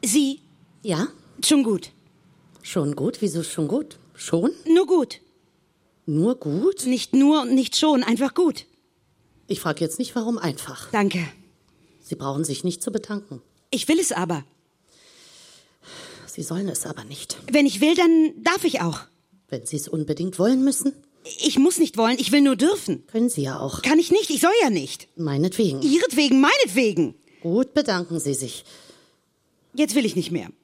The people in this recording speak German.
Sie? Ja? Schon gut. Schon gut? Wieso schon gut? Schon? Nur gut. Nur gut? Nicht nur und nicht schon, einfach gut. Ich frage jetzt nicht, warum einfach. Danke. Sie brauchen sich nicht zu bedanken. Ich will es aber. Sie sollen es aber nicht. Wenn ich will, dann darf ich auch. Wenn Sie es unbedingt wollen müssen, Ich muss nicht wollen, ich will nur dürfen. können Sie ja auch. Kann ich nicht, ich soll ja nicht. Meinetwegen. Ihretwegen, meinetwegen. Gut, bedanken Sie sich. Jetzt will ich nicht mehr.